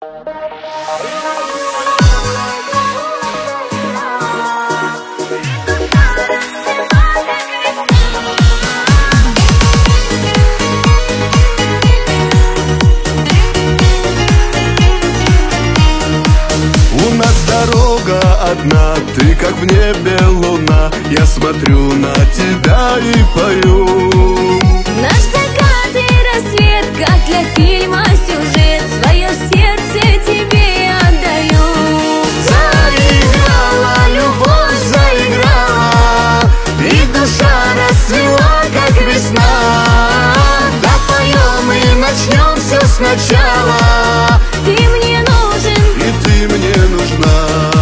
У нас дорога одна, ты как в небе луна. Я смотрю на тебя и пою. Наш закат и рассвет, как для фильма сюжет. Свое сердце тебе я отдаю. Заиграла, любовь заиграла, и душа расцвела, как весна. Да поем и начнем все сначала. Ты мне нужен, И ты мне нужна.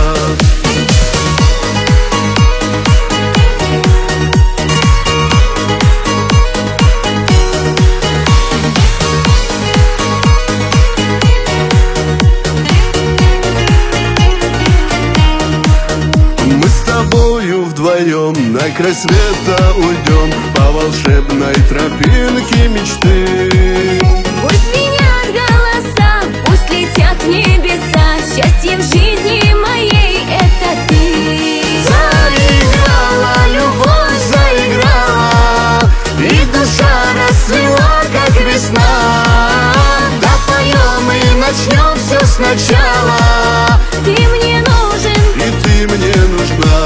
Мы с тобою вдвоем на край света уйдем по волшебной тропинке мечты. пусть звенят голоса, пусть летят в небеса. Счастье в жизни моей — это ты. Заиграла, любовь заиграла, и душа расцвела, как весна. Да поем и начнем все сначала. Ты мне нужен, И ты мне нужна.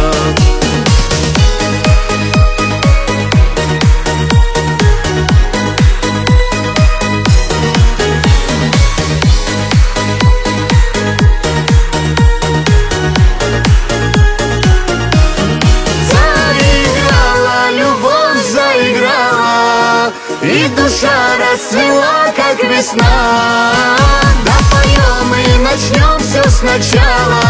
Заиграла, любовь заиграла, и душа расцвела, как весна. Да поем и начнем все сначала.